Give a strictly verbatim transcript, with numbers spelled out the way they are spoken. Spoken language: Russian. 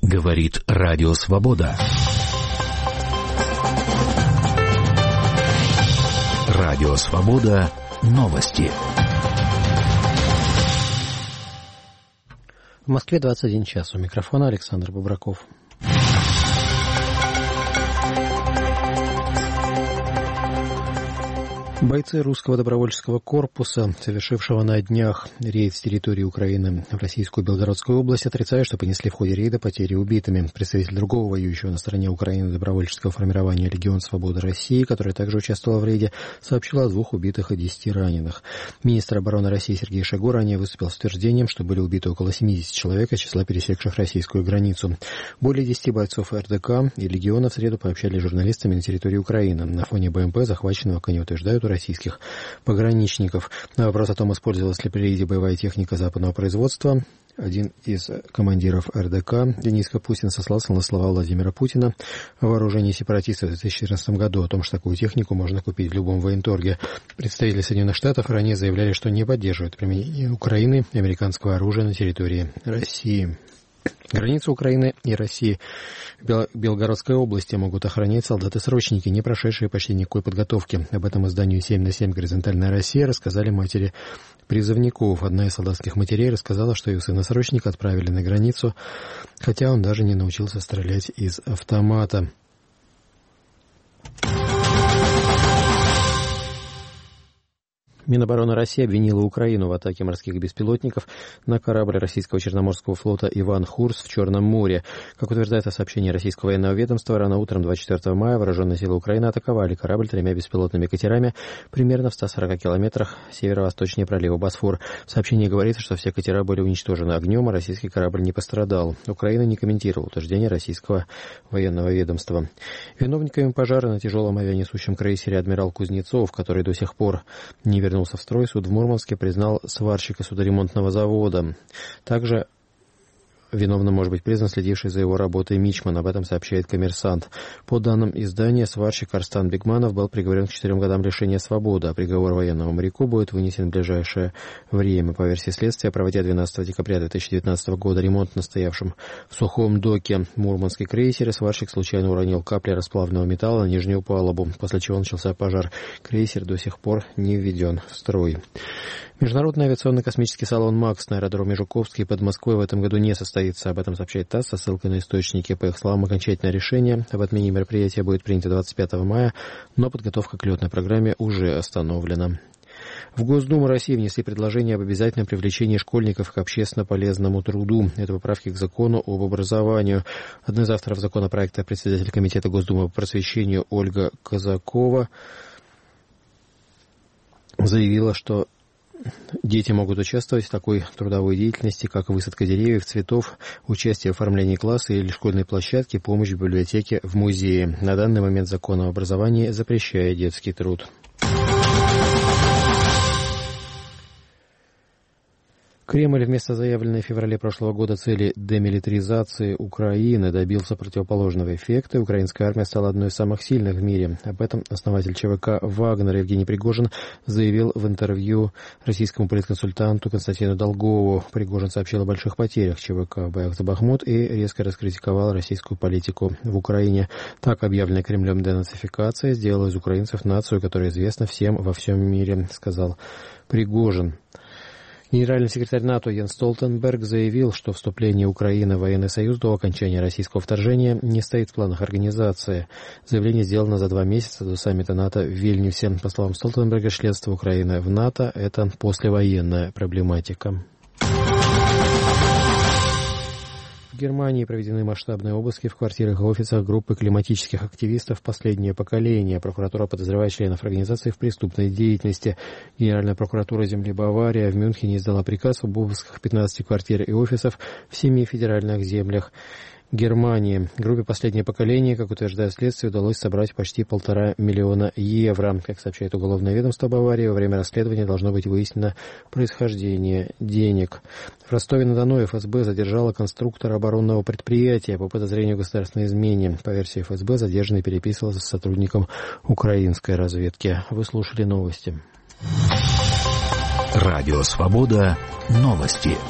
Говорит Радио Свобода. Радио Свобода. Новости. В Москве двадцать один час. У микрофона Александр Бубраков. Бойцы русского добровольческого корпуса, совершившего на днях рейд с территории Украины в Российскую Белгородскую область, отрицают, что понесли в ходе рейда потери убитыми. Представитель другого воюющего на стороне Украины добровольческого формирования «Легион Свободы России», который также участвовал в рейде, сообщил о двух убитых и десяти раненых. Министр обороны России Сергей Шойгу ранее выступил с утверждением, что были убиты около семьдесят человек из числа пересекших российскую границу. Более десяти бойцов эр дэ ка и «Легиона» в среду пообщались с журналистами на территории Украины. На фоне бэ эм пэ, захваченного, как они утверждают, российских пограничников. На вопрос о том, использовалась ли при рейде боевая техника западного производства, один из командиров эр дэ ка, Денис Капустин, сослался на слова Владимира Путина о вооружении сепаратистов в две тысячи четырнадцатом году, о том, что такую технику можно купить в любом военторге. Представители Соединенных Штатов ранее заявляли, что не поддерживают применение Украины и американского оружия на территории России. Границу Украины и России в Белгородской области могут охранять солдаты-срочники, не прошедшие почти никакой подготовки. Об этом изданию семь на семь «Горизонтальная Россия» рассказали матери призывников. Одна из солдатских матерей рассказала, что ее сына-срочника отправили на границу, хотя он даже не научился стрелять из автомата. Минобороны России обвинила Украину в атаке морских беспилотников на корабль российского Черноморского флота «Иван Хурс» в Черном море. Как утверждается сообщение российского военного ведомства, рано утром двадцать четвёртого мая вооруженные силы Украины атаковали корабль тремя беспилотными катерами примерно в ста сорока километрах северо-восточнее пролива Босфор. В сообщении говорится, что все катера были уничтожены огнем, а российский корабль не пострадал. Украина не комментировала утверждение российского военного ведомства. Виновниками пожара на тяжелом авианесущем крейсере «Адмирал Кузнецов», который до сих пор не вернулся в строй, суд в Мурманске признал сварщика судоремонтного завода. Также виновным может быть признан следивший за его работой мичман. Об этом сообщает «Коммерсант». По данным издания, сварщик Арстан Бигманов был приговорен к четырем годам лишения свободы, а приговор военному моряку будет вынесен в ближайшее время. По версии следствия, проводя двенадцатого декабря две тысячи девятнадцатого года ремонт на стоявшем в сухом доке Мурманской крейсере, сварщик случайно уронил капли расплавленного металла на нижнюю палубу, после чего начался пожар. Крейсер до сих пор не введен в строй. Международный авиационный космический салон «МАКС» на аэродроме Жуковский под Москвой в этом году не состоится. Об этом сообщает ТАСС со ссылкой на источники. По их словам, окончательное решение об отмене мероприятия будет принято двадцать пятого мая, но подготовка к летной программе уже остановлена. В Госдуму России внесли предложение об обязательном привлечении школьников к общественно полезному труду. Это поправки к закону об образовании. Одной из авторов законопроекта, председатель комитета Госдумы по просвещению Ольга Казакова, заявила, что дети могут участвовать в такой трудовой деятельности, как высадка деревьев, цветов, участие в оформлении класса или школьной площадки, помощь в библиотеке, в музее. На данный момент закон об образовании запрещает детский труд. Кремль вместо заявленной в феврале прошлого года цели демилитаризации Украины добился противоположного эффекта. Украинская армия стала одной из самых сильных в мире. Об этом основатель ЧВК «Вагнер» Евгений Пригожин заявил в интервью российскому политконсультанту Константину Долгову. Пригожин сообщил о больших потерях ЧВК в боях за Бахмут и резко раскритиковал российскую политику в Украине. Так объявленная Кремлем денацификация сделала из украинцев нацию, которая известна всем во всем мире, сказал Пригожин. Генеральный секретарь НАТО Йенс Столтенберг заявил, что вступление Украины в военный союз до окончания российского вторжения не стоит в планах организации. Заявление сделано за два месяца до саммита НАТО в Вильнюсе. По словам Столтенберга, членство Украины в НАТО – это послевоенная проблематика. В Германии проведены масштабные обыски в квартирах и офисах группы климатических активистов «Последнее поколение». Прокуратура подозревает членов организации в преступной деятельности. Генеральная прокуратура земли Бавария в Мюнхене издала приказ об обысках пятнадцати квартир и офисов в семи федеральных землях Германии. Группе «Последнее поколение», как утверждает следствие, удалось собрать почти полтора миллиона евро. Как сообщает уголовное ведомство Баварии, во время расследования должно быть выяснено происхождение денег. В Ростове-на-Дону эф эс бэ задержала конструктора оборонного предприятия по подозрению в государственной измене. По версии эф эс бэ, задержанный переписывался с сотрудником украинской разведки. Вы слушали новости. Радио «Свобода». Новости.